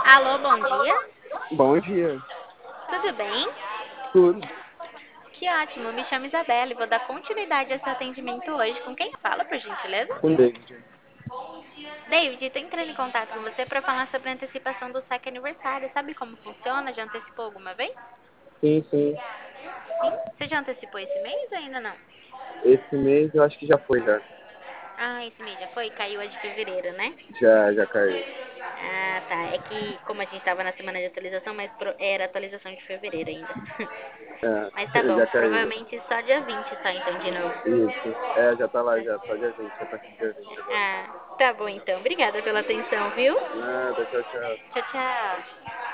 Alô, bom dia. Bom dia. Tudo bem? Tudo. Que ótimo. Me chamo Isabela e vou dar continuidade a seu atendimento hoje. Com quem fala, por gentileza? Com David. David, tô entrando em contato com você para falar sobre a antecipação do saque aniversário. Sabe como funciona? Já antecipou alguma vez? Sim, sim. Sim. Você já antecipou esse mês ou ainda não? Esse mês eu acho que já foi já. Ah, esse mês já foi? Caiu a de fevereiro, né? Já caiu. Ah, tá. É que como a gente tava na semana de atualização, mas era atualização de fevereiro ainda. Mas tá É, bom. já caiu. Provavelmente só dia 20 só então de novo. Isso. É, já tá lá já, só dia 20, a partir do dia 20 agora. Ah, tá bom então. Obrigada pela atenção, viu? Nada, tchau, tchau. Tchau, tchau.